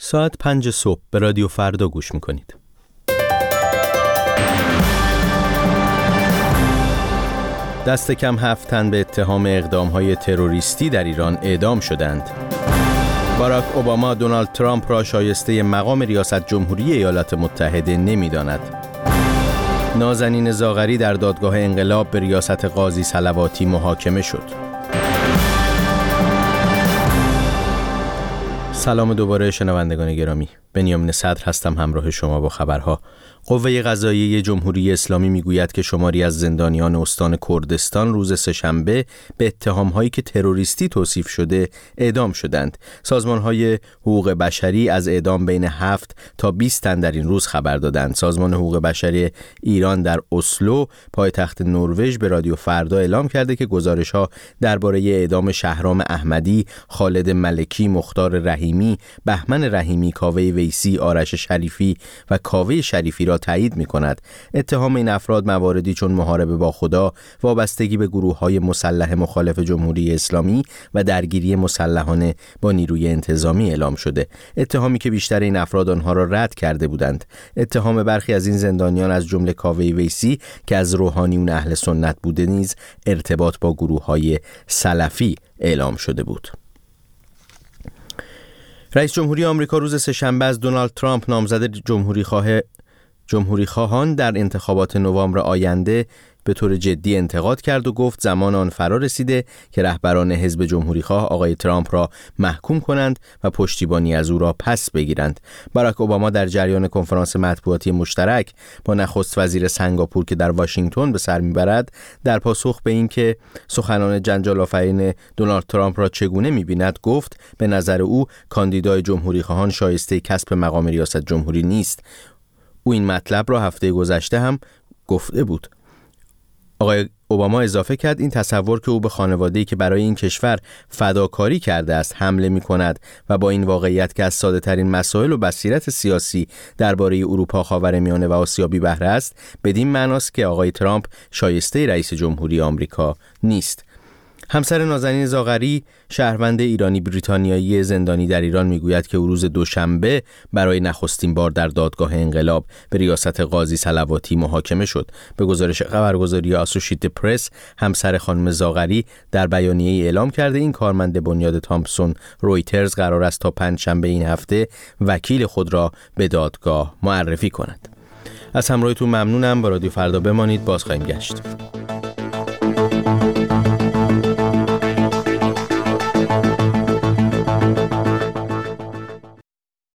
ساعت 5 صبح به رادیو فردا گوش میکنید. دست کم 7 تن به اتهام اقدام‌های تروریستی در ایران اعدام شدند. باراک اوباما دونالد ترامپ را شایسته مقام ریاست جمهوری ایالات متحده نمی‌داند. نازنین زاغری در دادگاه انقلاب به ریاست قاضی صلواتی محاکمه شد. سلام دوباره شنوندگان گرامی. بنیامین صدر هستم همراه شما با خبرها. قوه قضاییه جمهوری اسلامی میگوید که شماری از زندانیان استان کردستان روز سه‌شنبه به اتهام‌هایی که تروریستی توصیف شده اعدام شدند. سازمان‌های حقوق بشری از اعدام بین 7 تا 20 تن در این روز خبر دادند. سازمان حقوق بشری ایران در اسلو، پایتخت نروژ، به رادیو فردا اعلام کرده که گزارش‌ها درباره اعدام شهرام احمدی، خالد ملکی، مختار رحیمی، بهمن رحیمی، کاوه ویسی، آرش شریفی و کاوه شریفی را تایید می‌کند. اتهام این افراد مواردی چون محاربه با خدا، وابستگی به گروه‌های مسلح مخالف جمهوری اسلامی و درگیری مسلحانه با نیروی انتظامی اعلام شده. اتهامی که بیشتر این افراد آنها را رد کرده بودند. اتهام برخی از این زندانیان از جمله کاوه ویسی که از روحانیون اهل سنت بوده نیز ارتباط با گروه‌های سلفی اعلام شده بود. رئیس جمهوری آمریکا روز سه‌شنبه از دونالد ترامپ نامزد جمهوری‌خواهان در انتخابات نوامبر آینده به طور جدی انتقاد کرد و گفت زمان آن فرا رسیده که رهبران حزب جمهوری‌خواه آقای ترامپ را محکوم کنند و پشتیبانی از او را پس بگیرند. باراک اوباما در جریان کنفرانس مطبوعاتی مشترک با نخست وزیر سنگاپور که در واشنگتن به سر میبرد، در پاسخ به این که سخنان جنجال آفرین دونالد ترامپ را چگونه می‌بیند گفت به نظر او کاندیدای جمهوری‌خواهان شایسته کسب مقام ریاست جمهوری نیست. او این مطلب را هفته گذشته هم گفته بود. آقای اوباما اضافه کرد این تصور که او به خانواده‌ای که برای این کشور فداکاری کرده است حمله می‌کند و با این واقعیت که از ساده‌ترین مسائل و بصیرت سیاسی درباره اروپا، خاورمیانه و آسیا بی بهره است، بدین معناست که آقای ترامپ شایسته رئیس جمهوری آمریکا نیست. همسر نازنین زاغری، شهروند ایرانی بریتانیایی زندانی در ایران، میگوید که او روز دوشنبه برای نخستین بار در دادگاه انقلاب به ریاست قاضی صلواتی محاکمه شد. به گزارش خبرگزاری آسوشیتد پرس، همسر خانم زاغری در بیانیه‌ای اعلام کرده این کارمند بنیاد تامپسون رویترز قرار است تا پنجشنبه این هفته وکیل خود را به دادگاه معرفی کند. از همراهیتون ممنونم. با رادیو فردا بمانید. باز خواهیم گشت.